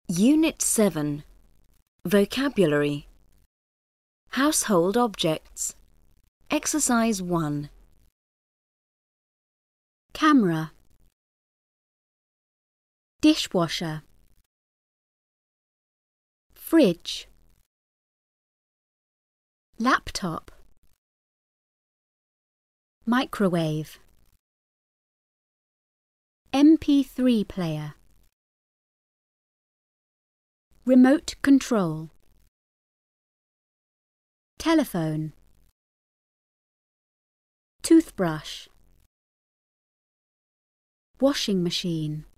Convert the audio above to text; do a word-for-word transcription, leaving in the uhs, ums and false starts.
Unit seven. Vocabulary. Household objects. Exercise one. Camera, dishwasher, fridge, laptop, microwave, M P three player, remote control, telephone, toothbrush, washing machine.